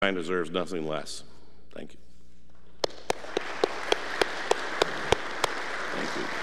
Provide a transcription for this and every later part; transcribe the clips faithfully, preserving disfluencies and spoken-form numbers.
Ryan deserves nothing less. Thank you. Thank you.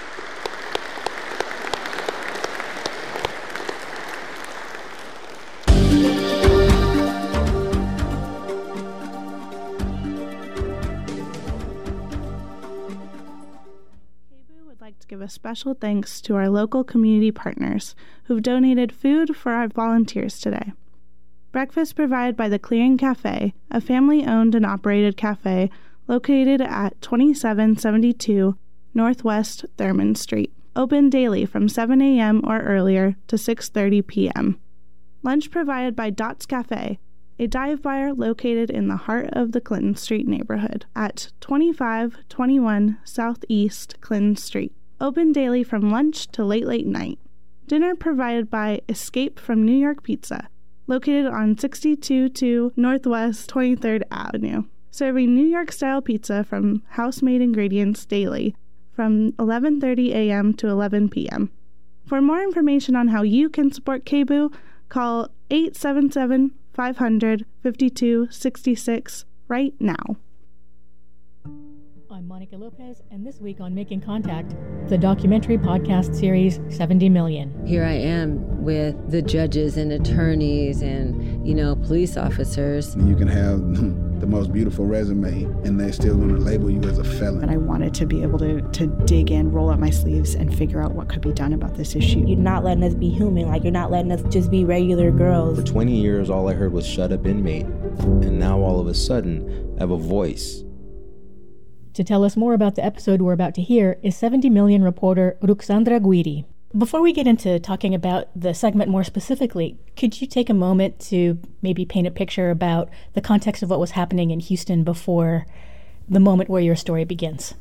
To give a special thanks to our local community partners who've donated food for our volunteers today. Breakfast provided by the Clearing Cafe, a family-owned and operated cafe located at twenty-seven seventy-two Northwest Thurman Street, open daily from seven a.m. or earlier to six thirty p.m. Lunch provided by Dots Cafe, a dive bar located in the heart of the Clinton Street neighborhood at twenty-five twenty-one Southeast Clinton Street, open daily from lunch to late, late night. Dinner provided by Escape from New York Pizza, located on sixty-two two Northwest twenty-third Avenue, serving New York-style pizza from house-made ingredients daily from eleven thirty a.m. to eleven p.m. For more information on how you can support K B U, call eight seven seven, five hundred, fifty-two sixty-six right now. I'm Monica Lopez, and this week on Making Contact, the documentary podcast series seventy million. Here I am with the judges and attorneys and, you know, police officers. You can have the most beautiful resume, and they're still going to label you as a felon. And I wanted to be able to, to dig in, roll up my sleeves, and figure out what could be done about this issue. You're not letting us be human. Like, you're not letting us just be regular girls. For twenty years, all I heard was shut up inmate. And now all of a sudden, I have a voice. To tell us more about the episode we're about to hear is seventy million reporter Ruxandra Guidi. Before we get into talking about the segment more specifically, could you take a moment to maybe paint a picture about the context of what was happening in Houston before the moment where your story begins?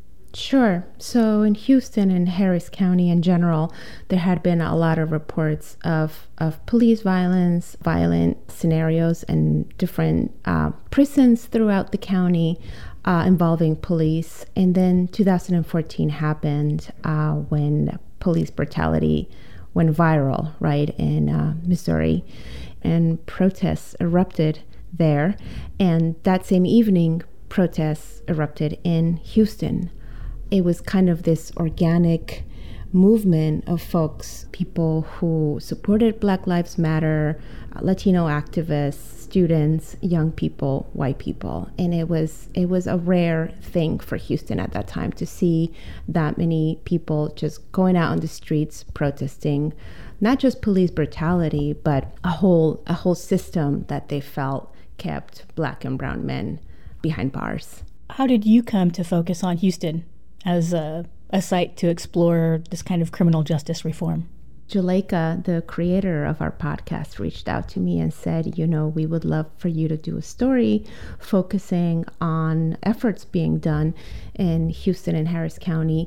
Sure. So in Houston and Harris County in general, there had been a lot of reports of, of police violence, violent scenarios, and different uh, prisons throughout the county uh, involving police. And then two thousand fourteen happened uh, when police brutality went viral, right, in uh, Missouri, and protests erupted there. And that same evening, protests erupted in Houston. It was kind of this organic movement of folks, people who supported Black Lives Matter, Latino activists, students, young people, white people. And it was it was a rare thing for Houston at that time to see that many people just going out on the streets protesting, not just police brutality, but a whole a whole system that they felt kept Black and brown men behind bars. How did you come to focus on Houston as a, a site to explore this kind of criminal justice reform? Juleka, the creator of our podcast, reached out to me and said, you know, we would love for you to do a story focusing on efforts being done in Houston and Harris County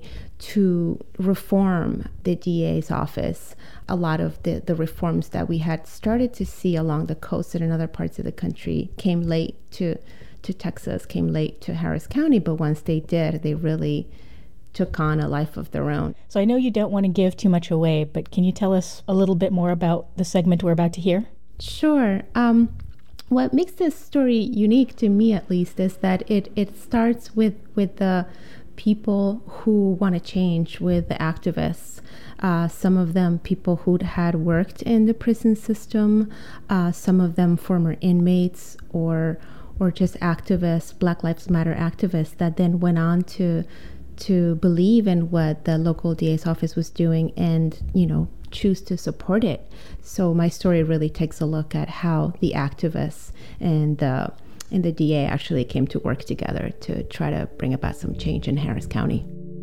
to reform the D A's office. A lot of the, the reforms that we had started to see along the coast and in other parts of the country came late to, to Texas, came late to Harris County, but once they did, they really took on a life of their own. So I know you don't want to give too much away, but can you tell us a little bit more about the segment we're about to hear? Sure. Um, what makes this story unique to me, at least, is that it, it starts with, with the people who want to change, with the activists. Uh, some of them people who had worked in the prison system, uh, some of them former inmates or or just activists, Black Lives Matter activists that then went on to to believe in what the local D A's office was doing and, you know, choose to support it. So my story really takes a look at how the activists and the and the D A actually came to work together to try to bring about some change in Harris County.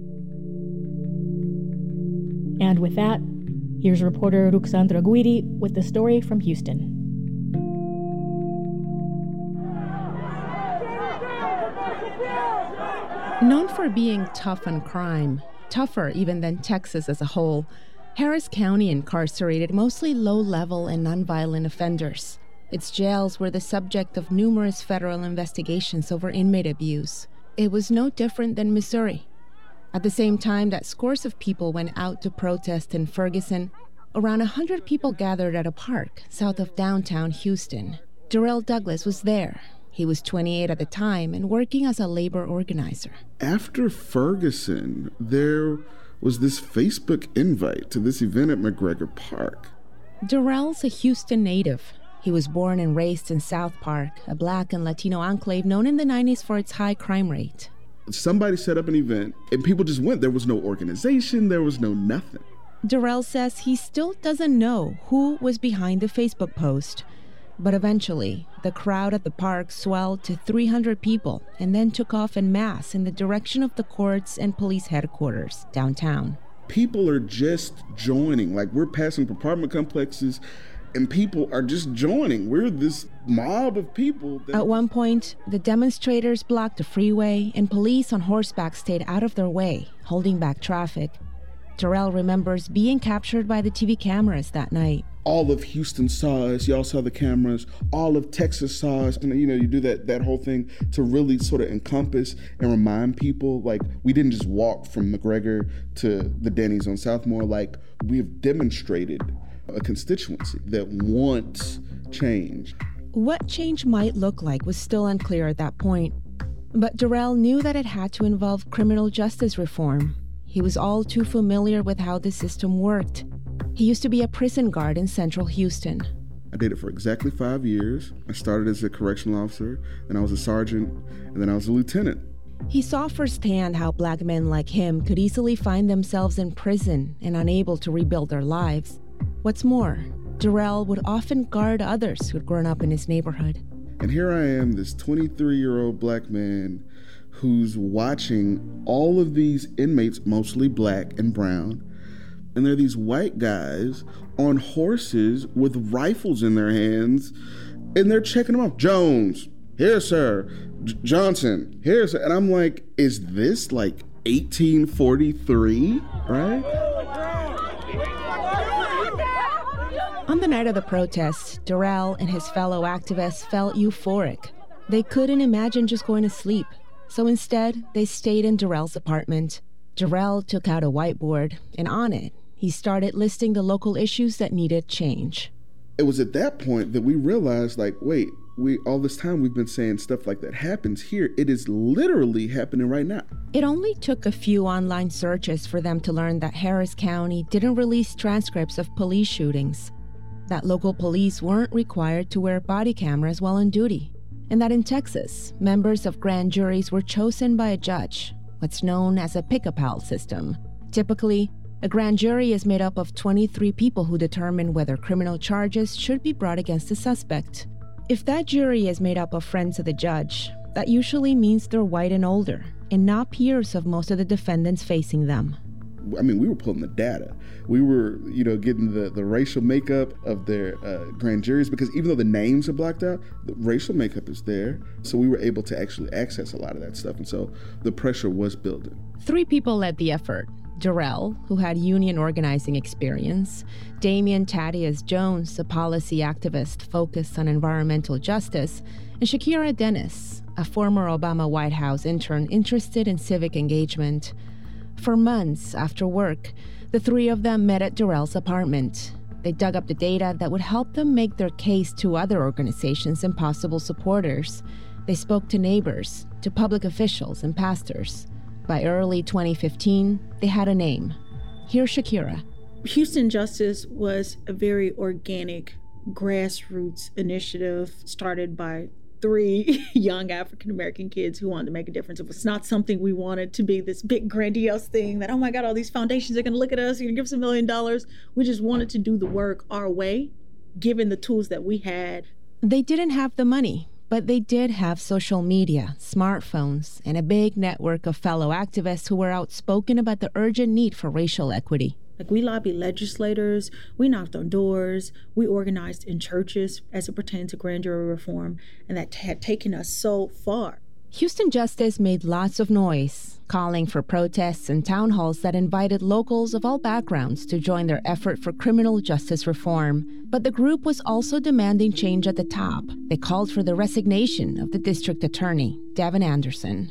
And with that, here's reporter Ruxandra Guidi with the story from Houston. Known for being tough on crime, tougher even than Texas as a whole, Harris County incarcerated mostly low-level and nonviolent offenders. Its jails were the subject of numerous federal investigations over inmate abuse. It was no different than Missouri. At the same time that scores of people went out to protest in Ferguson, around one hundred people gathered at a park south of downtown Houston. Darrell Douglas was there. He was twenty-eight at the time and working as a labor organizer. After Ferguson, there was this Facebook invite to this event at McGregor Park. Darrell's a Houston native. He was born and raised in South Park, a Black and Latino enclave known in the nineties for its high crime rate. Somebody set up an event and people just went. There was no organization, there was no nothing. Darrell says he still doesn't know who was behind the Facebook post. But eventually, the crowd at the park swelled to three hundred people and then took off en masse in the direction of the courts and police headquarters downtown. People are just joining. Like, we're passing apartment complexes and people are just joining. We're this mob of people. That... At one point, the demonstrators blocked the freeway and police on horseback stayed out of their way, holding back traffic. Darrell remembers being captured by the T V cameras that night. All of Houston saw us. Y'all saw the cameras. All of Texas saw us. And, you know, you do that that whole thing to really sort of encompass and remind people, like, we didn't just walk from McGregor to the Denny's on Southmore. Like, we've demonstrated a constituency that wants change. What change might look like was still unclear at that point. But Darrell knew that it had to involve criminal justice reform. He was all too familiar with how the system worked. He used to be a prison guard in central Houston. I did it for exactly five years. I started as a correctional officer, then I was a sergeant, and then I was a lieutenant. He saw firsthand how Black men like him could easily find themselves in prison and unable to rebuild their lives. What's more, Darrell would often guard others who'd grown up in his neighborhood. And here I am, this twenty-three-year-old Black man who's watching all of these inmates, mostly Black and brown, and there are these white guys on horses with rifles in their hands, and they're checking them off. Jones, here, sir. J- Johnson, here, sir. And I'm like, is this like eighteen forty-three, right? On the night of the protest, Darrell and his fellow activists felt euphoric. They couldn't imagine just going to sleep. So instead, they stayed in Darrell's apartment. Darrell took out a whiteboard, and on it, he started listing the local issues that needed change. It was at that point that we realized, like, wait, we all this time we've been saying stuff like that happens here. It is literally happening right now. It only took a few online searches for them to learn that Harris County didn't release transcripts of police shootings, that local police weren't required to wear body cameras while on duty, and that in Texas, members of grand juries were chosen by a judge, what's known as a pick-a-pal system. Typically, a grand jury is made up of twenty-three people who determine whether criminal charges should be brought against a suspect. If that jury is made up of friends of the judge, that usually means they're white and older, and not peers of most of the defendants facing them. I mean, we were pulling the data. We were, you know, getting the, the racial makeup of their uh, grand juries, because even though the names are blacked out, the racial makeup is there. So we were able to actually access a lot of that stuff. And so the pressure was building. Three people led the effort. Darrell, who had union organizing experience, Damian Thaddeus Jones, a policy activist focused on environmental justice, and Shakira Dennis, a former Obama White House intern interested in civic engagement. For months after work, the three of them met at Darrell's apartment. They dug up the data that would help them make their case to other organizations and possible supporters. They spoke to neighbors, to public officials, and pastors. By early twenty fifteen, they had a name. Here's Shakira. Houston Justice was a very organic, grassroots initiative started by three young African-American kids who wanted to make a difference. It was not something we wanted to be this big grandiose thing that, oh my God, all these foundations are gonna look at us, you're gonna give us a million dollars. We just wanted to do the work our way, given the tools that we had. They didn't have the money, but they did have social media, smartphones, and a big network of fellow activists who were outspoken about the urgent need for racial equity. Like, we lobbied legislators, we knocked on doors, we organized in churches as it pertained to grand jury reform, and that had taken us so far. Houston Justice made lots of noise, calling for protests and town halls that invited locals of all backgrounds to join their effort for criminal justice reform. But the group was also demanding change at the top. They called for the resignation of the district attorney, Devin Anderson.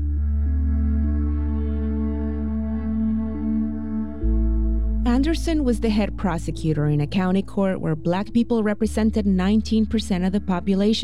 Anderson was the head prosecutor in a county court where Black people represented nineteen percent of the population,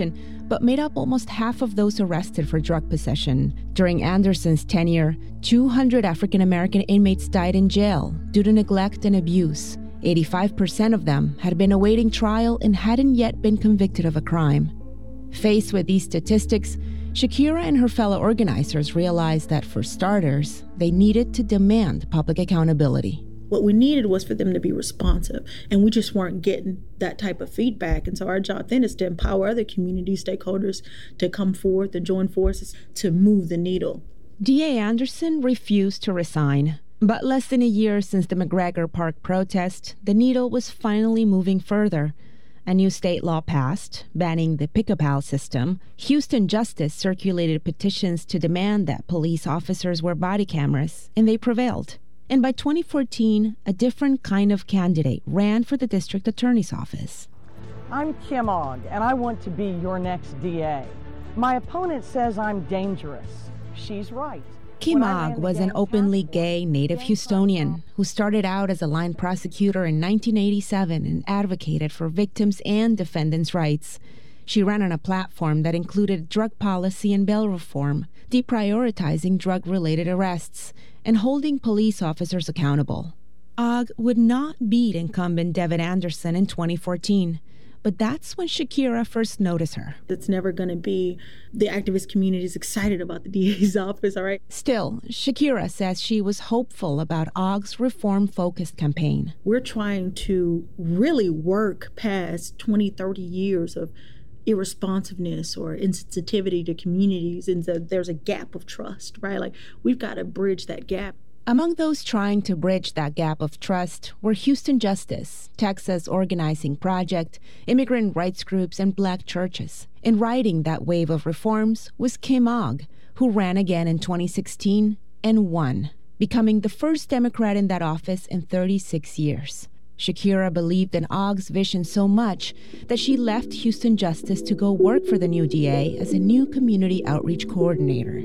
but made up almost half of those arrested for drug possession. During Anderson's tenure, two hundred African American inmates died in jail due to neglect and abuse. eighty-five percent of them had been awaiting trial and hadn't yet been convicted of a crime. Faced with these statistics, Shakira and her fellow organizers realized that, for starters, they needed to demand public accountability. What we needed was for them to be responsive, and we just weren't getting that type of feedback. And so our job then is to empower other community stakeholders to come forth and join forces to move the needle. D A Anderson refused to resign. But less than a year since the McGregor Park protest, the needle was finally moving further. A new state law passed, banning the pick-a-pal system. Houston Justice circulated petitions to demand that police officers wear body cameras, and they prevailed. And by twenty fourteen, a different kind of candidate ran for the district attorney's office. I'm Kim Ogg, and I want to be your next D A. My opponent says I'm dangerous. She's right. Kim Ogg was an openly gay native Houstonian who started out as a line prosecutor in nineteen eighty-seven and advocated for victims' and defendants' rights. She ran on a platform that included drug policy and bail reform, deprioritizing drug-related arrests, and holding police officers accountable. Ogg would not beat incumbent Devin Anderson in twenty fourteen. But that's when Shakira first noticed her. It's never going to be the activist community is excited about the D A's office, all right? Still, Shakira says she was hopeful about Ogg's reform-focused campaign. We're trying to really work past twenty, thirty years of irresponsiveness or insensitivity to communities, and so there's a gap of trust, right? Like, we've got to bridge that gap. Among those trying to bridge that gap of trust were Houston Justice, Texas Organizing Project, immigrant rights groups, and black churches. In riding that wave of reforms was Kim Ogg, who ran again in twenty sixteen and won, becoming the first Democrat in that office in thirty-six years. Shakira believed in Ogg's vision so much that she left Houston Justice to go work for the new D A as a new community outreach coordinator.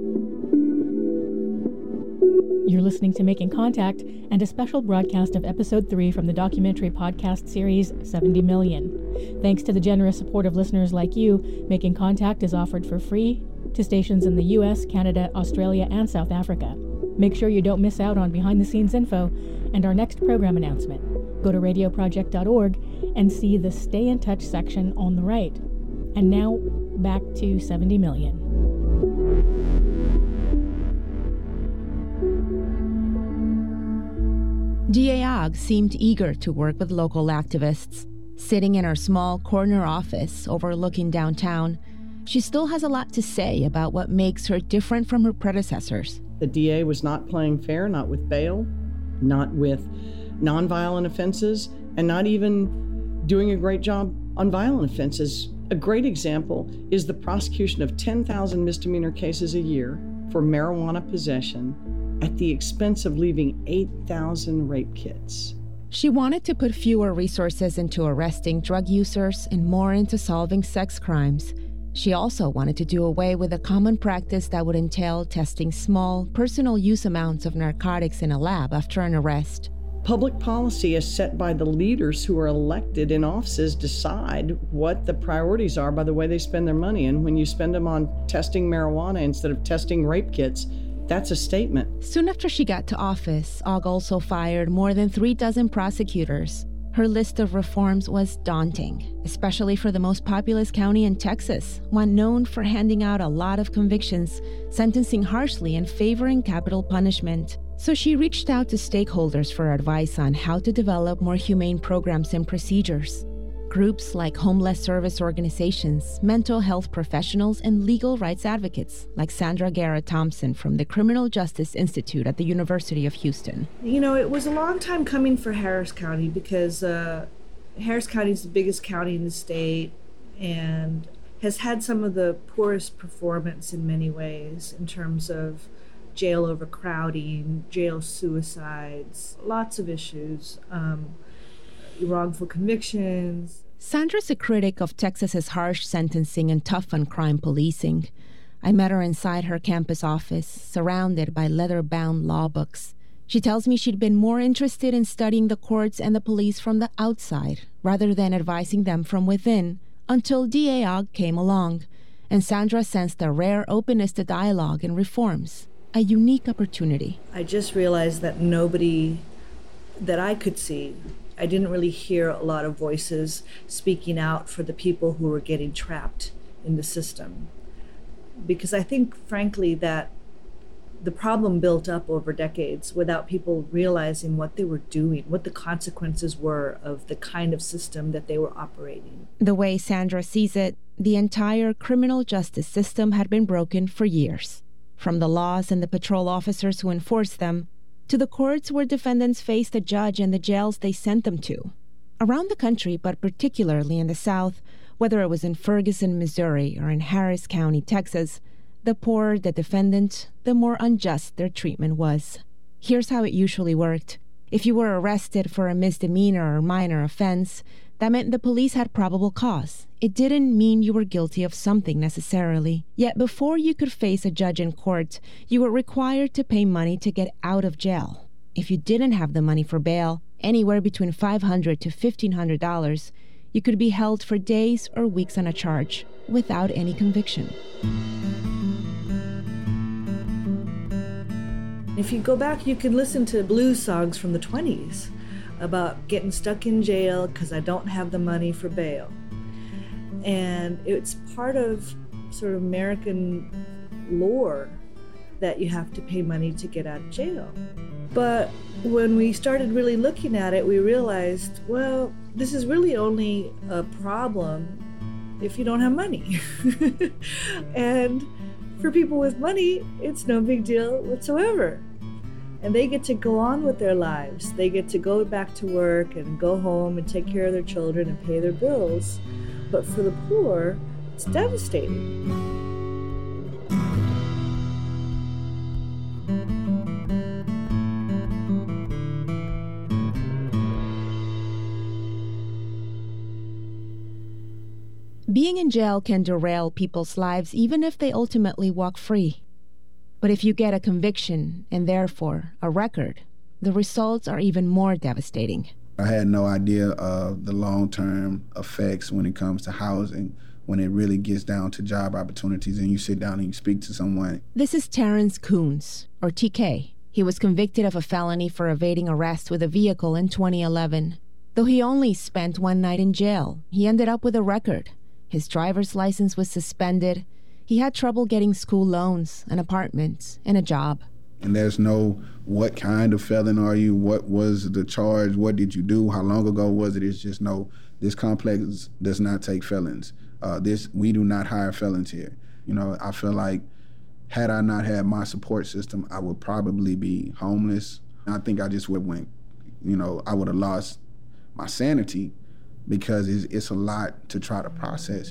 You're listening to Making Contact and a special broadcast of Episode three from the documentary podcast series seventy million. Thanks to the generous support of listeners like you, Making Contact is offered for free to stations in the U S, Canada, Australia, and South Africa. Make sure you don't miss out on behind-the-scenes info and our next program announcement. Go to radio project dot org and see the Stay in Touch section on the right. And now, back to seventy million. D A Ogg seemed eager to work with local activists. Sitting in her small corner office overlooking downtown, she still has a lot to say about what makes her different from her predecessors. The D A was not playing fair, not with bail, not with nonviolent offenses, and not even doing a great job on violent offenses. A great example is the prosecution of ten thousand misdemeanor cases a year for marijuana possession at the expense of leaving eight thousand rape kits. She wanted to put fewer resources into arresting drug users and more into solving sex crimes. She also wanted to do away with a common practice that would entail testing small, personal use amounts of narcotics in a lab after an arrest. Public policy is set by the leaders who are elected in offices decide what the priorities are by the way they spend their money. And when you spend them on testing marijuana instead of testing rape kits, that's a statement. Soon after she got to office, Ogg also fired more than three dozen prosecutors. Her list of reforms was daunting, especially for the most populous county in Texas, one known for handing out a lot of convictions, sentencing harshly and favoring capital punishment. So she reached out to stakeholders for advice on how to develop more humane programs and procedures. Groups like homeless service organizations, mental health professionals, and legal rights advocates like Sandra Garrett Thompson from the Criminal Justice Institute at the University of Houston. You know, it was a long time coming for Harris County because uh, Harris County is the biggest county in the state and has had some of the poorest performance in many ways in terms of jail overcrowding, jail suicides, lots of issues, um, wrongful convictions. Sandra's a critic of Texas's harsh sentencing and tough on crime policing. I met her inside her campus office, surrounded by leather-bound law books. She tells me she'd been more interested in studying the courts and the police from the outside, rather than advising them from within until D A Og came along, and Sandra sensed a rare openness to dialogue and reforms, a unique opportunity. I just realized that nobody that I could see, I didn't really hear a lot of voices speaking out for the people who were getting trapped in the system. Because I think, frankly, that the problem built up over decades without people realizing what they were doing, what the consequences were of the kind of system that they were operating. The way Sandra sees it, the entire criminal justice system had been broken for years, from the laws and the patrol officers who enforced them, to the courts where defendants faced a judge and the jails they sent them to. Around the country, but particularly in the South, whether it was in Ferguson, Missouri, or in Harris County, Texas, the poorer the defendant, the more unjust their treatment was. Here's how it usually worked. If you were arrested for a misdemeanor or minor offense, that meant the police had probable cause. It didn't mean you were guilty of something necessarily. Yet before you could face a judge in court, you were required to pay money to get out of jail. If you didn't have the money for bail, anywhere between five hundred dollars to fifteen hundred dollars, you could be held for days or weeks on a charge without any conviction. If you go back, you can listen to blues songs from the twenties about getting stuck in jail because I don't have the money for bail. And it's part of sort of American lore that you have to pay money to get out of jail. But when we started really looking at it, we realized, well, this is really only a problem if you don't have money. And for people with money, it's no big deal whatsoever. And they get to go on with their lives. They get to go back to work and go home and take care of their children and pay their bills. But for the poor, it's devastating. Being in jail can derail people's lives even if they ultimately walk free. But if you get a conviction and therefore a record, the results are even more devastating. I had no idea of the long-term effects when it comes to housing, when it really gets down to job opportunities and you sit down and you speak to someone. This is Terrence Coons, or T K. He was convicted of a felony for evading arrest with a vehicle in twenty eleven. Though he only spent one night in jail, he ended up with a record. His driver's license was suspended. He had trouble getting school loans, an apartment, and a job. And there's no what kind of felon are you, what was the charge, what did you do, how long ago was it? It's just no, this complex does not take felons. Uh, this we do not hire felons here. You know, I feel like had I not had my support system, I would probably be homeless. I think I just would went, you know, I would have lost my sanity because it's, it's a lot to try to process.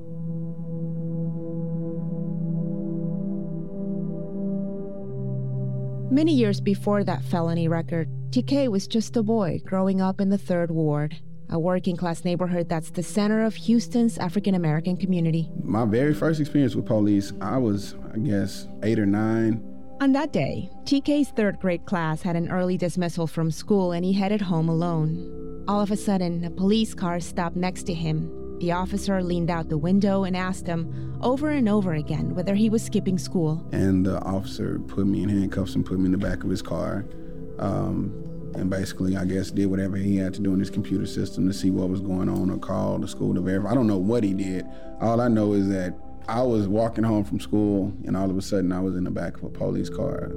Many years before that felony record, T K was just a boy growing up in the Third Ward, a working-class neighborhood that's the center of Houston's African-American community. My very first experience with police, I was, I guess, eight or nine. On that day, T K's third grade class had an early dismissal from school and he headed home alone. All of a sudden, a police car stopped next to him. The officer leaned out the window and asked him over and over again whether he was skipping school. And the officer put me in handcuffs and put me in the back of his car. Um, and basically, I guess, did whatever he had to do in his computer system to see what was going on or call the school to verify. I don't know what he did. All I know is that I was walking home from school and all of a sudden I was in the back of a police car.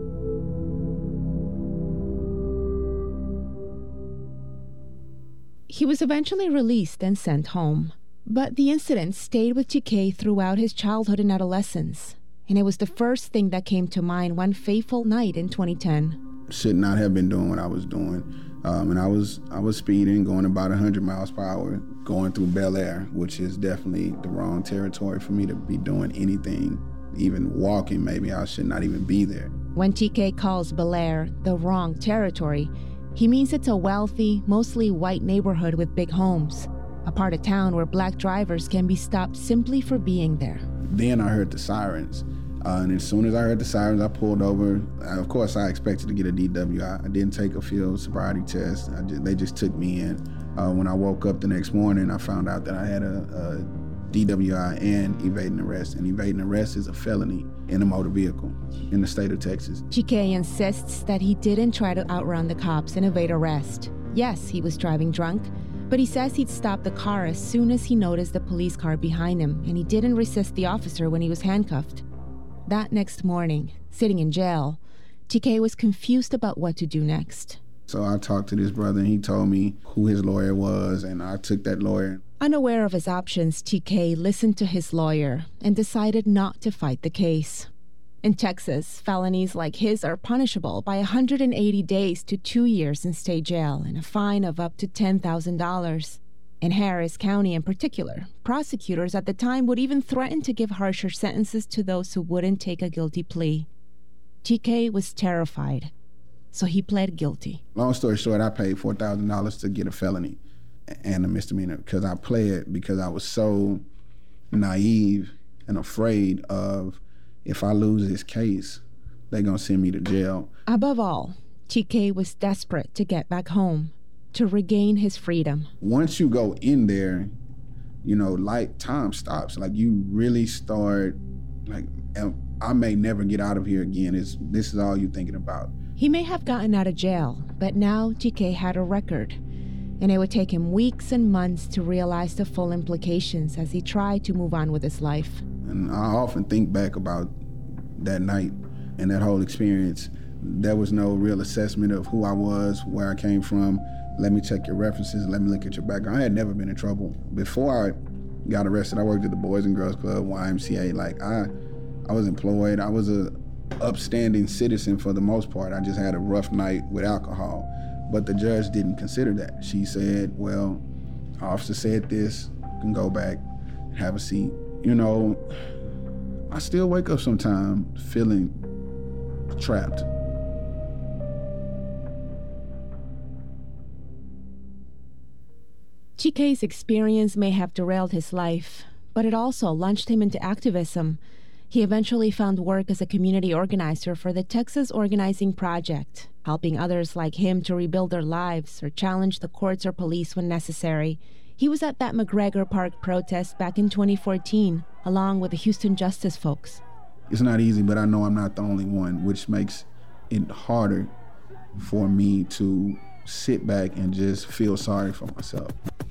He was eventually released and sent home. But the incident stayed with T K throughout his childhood and adolescence, and it was the first thing that came to mind one fateful night in twenty ten. Should not have been doing what I was doing, um, and I was I was speeding, going about one hundred miles per hour, going through Bel Air, which is definitely the wrong territory for me to be doing anything, even walking. Maybe I should not even be there. When T K calls Bel Air the wrong territory, he means it's a wealthy, mostly white neighborhood with big homes. A part of town where black drivers can be stopped simply for being there. Then I heard the sirens, uh, and as soon as I heard the sirens, I pulled over. Uh, of course, I expected to get a D W I. I didn't take a field sobriety test. I just, they just took me in. Uh, when I woke up the next morning, I found out that I had a, D W I and evading arrest. And evading arrest is a felony in a motor vehicle in the state of Texas. T K insists that he didn't try to outrun the cops and evade arrest. Yes, he was driving drunk, but he says he'd stopped the car as soon as he noticed the police car behind him, and he didn't resist the officer when he was handcuffed. That next morning, sitting in jail, T K was confused about what to do next. So I talked to this brother, and he told me who his lawyer was, and I took that lawyer. Unaware of his options, T K listened to his lawyer and decided not to fight the case. In Texas, felonies like his are punishable by one hundred eighty days to two years in state jail and a fine of up to ten thousand dollars. In Harris County in particular, prosecutors at the time would even threaten to give harsher sentences to those who wouldn't take a guilty plea. T K was terrified, so he pled guilty. Long story short, I paid four thousand dollars to get a felony and a misdemeanor because I pled because I was so naive and afraid of, if I lose this case, they're going to send me to jail. Above all, T K was desperate to get back home, to regain his freedom. Once you go in there, you know, like, time stops. Like, you really start, like, I may never get out of here again. It's, this is all you're thinking about. He may have gotten out of jail, but now T K had a record, and it would take him weeks and months to realize the full implications as he tried to move on with his life. And I often think back about that night and that whole experience. There was no real assessment of who I was, where I came from. Let me check your references, let me look at your background. I had never been in trouble. Before I got arrested, I worked at the Boys and Girls Club, Y M C A. Like, I, I was employed. I was a upstanding citizen for the most part. I just had a rough night with alcohol. But the judge didn't consider that. She said, well, officer said this, you can go back, have a seat. You know, I still wake up sometimes feeling trapped. T K's experience may have derailed his life, but it also launched him into activism. He eventually found work as a community organizer for the Texas Organizing Project, helping others like him to rebuild their lives or challenge the courts or police when necessary. He was at that McGregor Park protest back in twenty fourteen, along with the Houston Justice folks. It's not easy, but I know I'm not the only one, which makes it harder for me to sit back and just feel sorry for myself.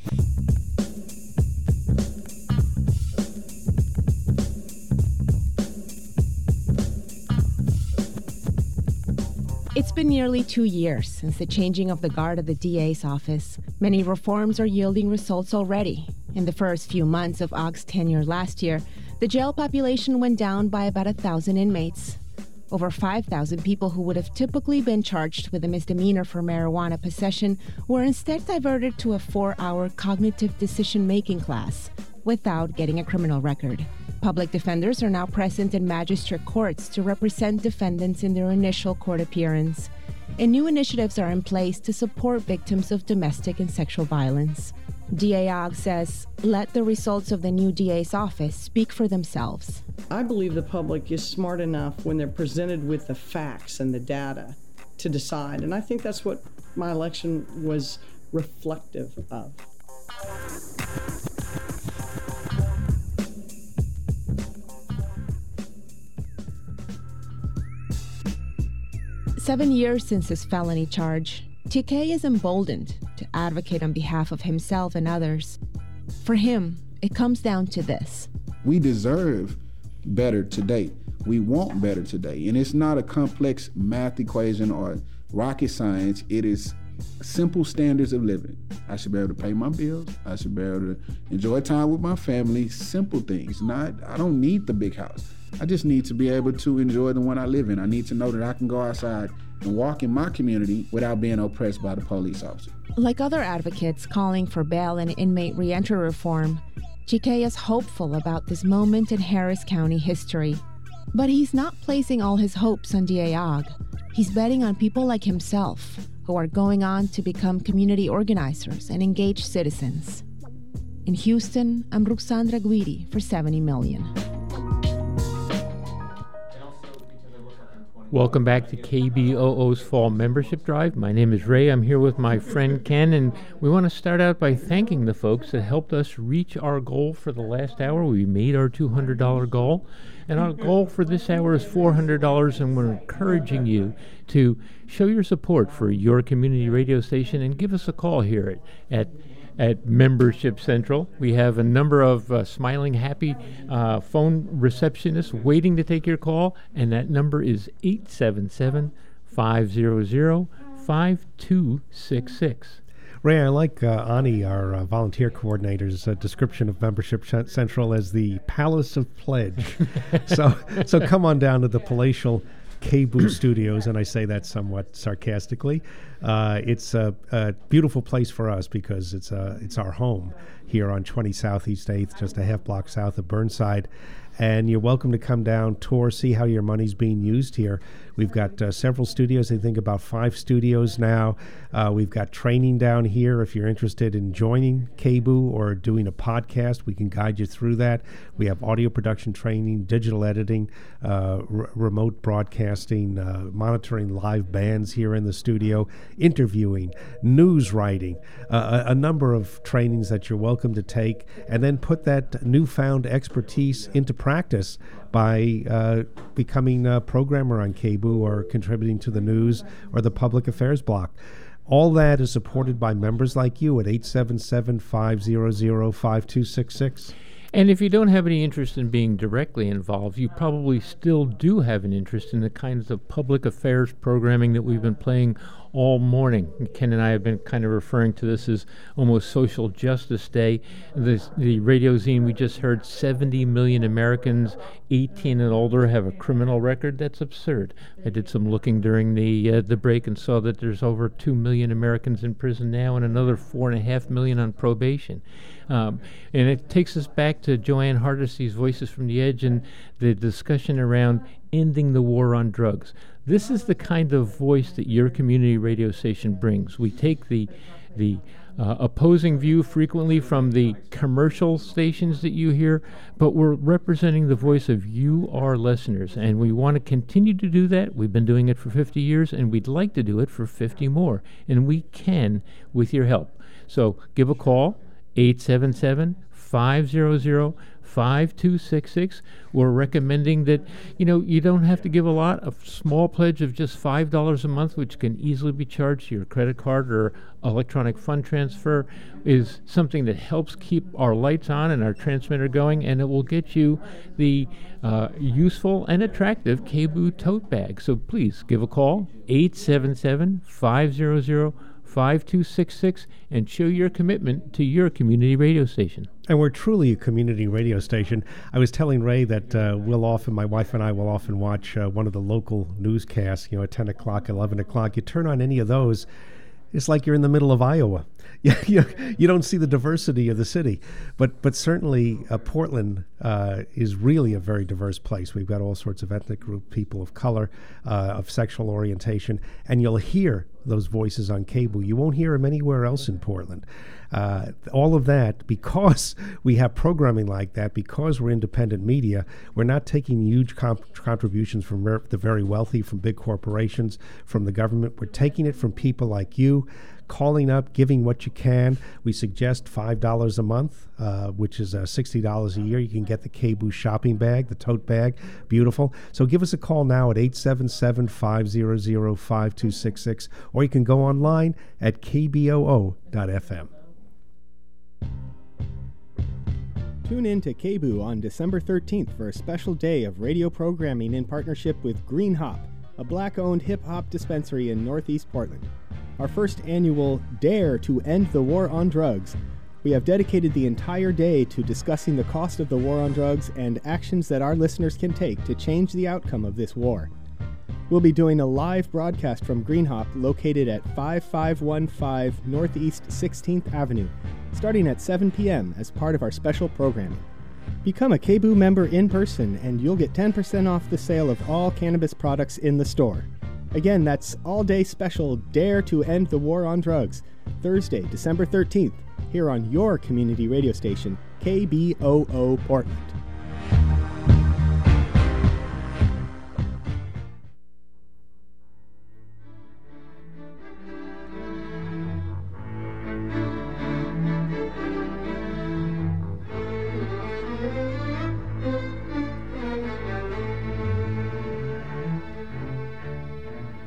It's been nearly two years since the changing of the guard at the D A's office. Many reforms are yielding results already. In the first few months of Ogg's tenure last year, the jail population went down by about a thousand inmates. Over five thousand people who would have typically been charged with a misdemeanor for marijuana possession were instead diverted to a four-hour cognitive decision-making class without getting a criminal record. Public defenders are now present in magistrate courts to represent defendants in their initial court appearance. And new initiatives are in place to support victims of domestic and sexual violence. D A Ogg says, let the results of the new D A's office speak for themselves. I believe the public is smart enough when they're presented with the facts and the data to decide. And I think that's what my election was reflective of. Seven years since his felony charge, T K is emboldened to advocate on behalf of himself and others. For him, it comes down to this. We deserve better today. We want better today. And it's not a complex math equation or rocket science. It is simple standards of living. I should be able to pay my bills. I should be able to enjoy time with my family. Simple things. Not, I don't need the big house. I just need to be able to enjoy the one I live in. I need to know that I can go outside and walk in my community without being oppressed by the police officer. Like other advocates calling for bail and inmate reentry reform, T K is hopeful about this moment in Harris County history. But he's not placing all his hopes on D A Ogg. He's betting on people like himself, who are going on to become community organizers and engaged citizens. In Houston, I'm Ruxandra Guidi for seventy million. Welcome back to K B O O's Fall Membership Drive. My name is Ray. I'm here with my friend Ken, and we want to start out by thanking the folks that helped us reach our goal for the last hour. We made our two hundred dollars goal, and our goal for this hour is four hundred dollars, and we're encouraging you to show your support for your community radio station and give us a call here at, at At Membership Central. We have a number of uh, smiling, happy uh, phone receptionists waiting to take your call, and that number is eight seven seven, five zero zero, five two six six. Ray, I like uh, Ani, our uh, volunteer coordinator's uh, description of Membership Central as the Palace of Pledge. so, so come on down to the palatial K B O O Studios, and I say that somewhat sarcastically. Uh, it's a, a beautiful place for us because it's a, it's our home here on twenty Southeast eighth, just a half block south of Burnside. And you're welcome to come down, tour, see how your money's being used here. We've got uh, several studios, I think about five studios now. Uh, we've got training down here. If you're interested in joining K B O O or doing a podcast, we can guide you through that. We have audio production training, digital editing, uh, r- remote broadcasting, uh, monitoring live bands here in the studio, interviewing, news writing, uh, a, a number of trainings that you're welcome to take, and then put that newfound expertise into practice by uh, becoming a programmer on K B O O or contributing to the news or the public affairs block. All that is supported by members like you at eight seven seven, five zero zero, five two six six. And if you don't have any interest in being directly involved, you probably still do have an interest in the kinds of public affairs programming that we've been playing all morning. Ken and I have been kind of referring to this as almost Social Justice Day. This, the radio zine we just heard, seventy million Americans eighteen and older have a criminal record. That's absurd. I did some looking during the uh, the break and saw that there's over two million Americans in prison now and another four and a half million on probation. Um, and it takes us back to Joanne Hardesty's Voices from the Edge and the discussion around ending the war on drugs. This is the kind of voice that your community radio station brings. We take the the uh, opposing view frequently from the commercial stations that you hear, but we're representing the voice of you, our listeners, and we want to continue to do that. We've been doing it for fifty years, and we'd like to do it for fifty more, and we can with your help. So give a call, eight seven seven, five zero zero, five two six six. We're recommending that, you know, you don't have to give a lot. A small pledge of just five dollars a month, which can easily be charged to your credit card or electronic fund transfer, is something that helps keep our lights on and our transmitter going, and it will get you the uh, useful and attractive K B O O tote bag. So please give a call, eight seven seven, five zero zero, five two six six, and show your commitment to your community radio station. And we're truly a community radio station. I was telling Ray that uh, we'll often, my wife and I will often watch uh, one of the local newscasts, you know, at ten o'clock, eleven o'clock. You turn on any of those, it's like you're in the middle of Iowa. you, you, you don't see the diversity of the city. But but certainly uh, Portland uh, is really a very diverse place. We've got all sorts of ethnic group, people of color, uh, of sexual orientation, and you'll hear those voices on K B O O. You won't hear them anywhere else in Portland. Uh, all of that, because we have programming like that, because we're independent media, we're not taking huge comp- contributions from ver- the very wealthy, from big corporations, from the government. We're taking it from people like you, calling up, giving what you can. We suggest five dollars a month, uh, which is uh, sixty dollars a year. You can get the K B O O shopping bag, the tote bag, beautiful. So give us a call now at eight seven seven, five zero zero, five two six six, or you can go online at k b o o dot f m. Tune in to K B O O on December thirteenth for a special day of radio programming in partnership with Green Hop, a black-owned hip-hop dispensary in Northeast Portland. Our first annual Dare to End the War on Drugs. We have dedicated the entire day to discussing the cost of the war on drugs and actions that our listeners can take to change the outcome of this war. We'll be doing a live broadcast from Green Hop located at five five one five Northeast sixteenth Avenue, starting at seven p.m. as part of our special programming. Become a K B O O member in person and you'll get ten percent off the sale of all cannabis products in the store. Again, that's all-day special Dare to End the War on Drugs, Thursday, December thirteenth, here on your community radio station, K B O O Portland.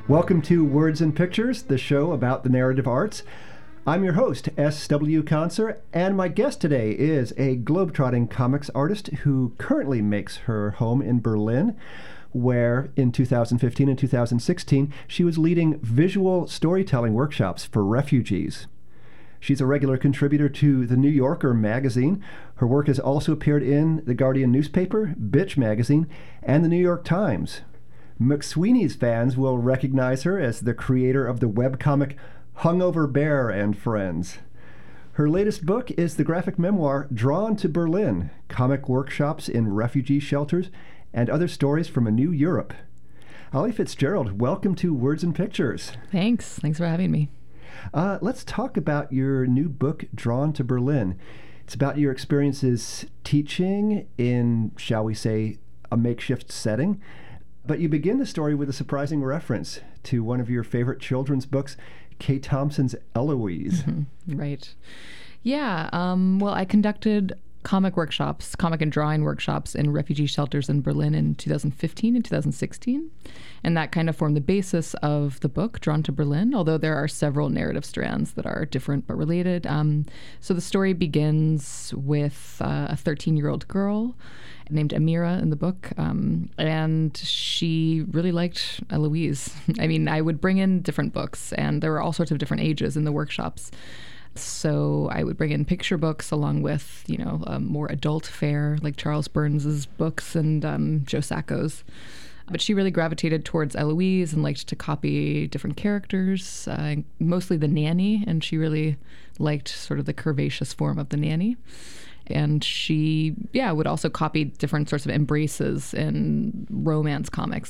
Welcome to Words and Pictures, the show about the narrative arts. I'm your host, S W Conser, and my guest today is a globetrotting comics artist who currently makes her home in Berlin, where in two thousand fifteen and two thousand sixteen she was leading visual storytelling workshops for refugees. She's a regular contributor to The New Yorker magazine. Her work has also appeared in The Guardian newspaper, Bitch magazine, and The New York Times. McSweeney's fans will recognize her as the creator of the webcomic Hungover Bear and Friends. Her latest book is the graphic memoir Drawn to Berlin, Comic Workshops in Refugee Shelters and Other Stories from a New Europe. Holly Fitzgerald, welcome to Words and Pictures. Thanks. Thanks for having me. Uh, let's talk about your new book, Drawn to Berlin. It's about your experiences teaching in, shall we say, a makeshift setting. But you begin the story with a surprising reference to one of your favorite children's books, Kay Thompson's Eloise. Mm-hmm. Right. Yeah. Um, well, I conducted comic workshops, comic and drawing workshops in refugee shelters in Berlin in two thousand fifteen and two thousand sixteen. And that kind of formed the basis of the book, Drawn to Berlin, although there are several narrative strands that are different but related. Um, so the story begins with uh, a thirteen-year-old girl named Amira in the book, um, and she really liked Eloise. I mean, I would bring in different books, and there were all sorts of different ages in the workshops. So I would bring in picture books along with, you know, um, more adult fare, like Charles Burns's books and um, Joe Sacco's. But she really gravitated towards Eloise and liked to copy different characters, uh, mostly the nanny, and she really liked sort of the curvaceous form of the nanny. And she, yeah, would also copy different sorts of embraces in romance comics.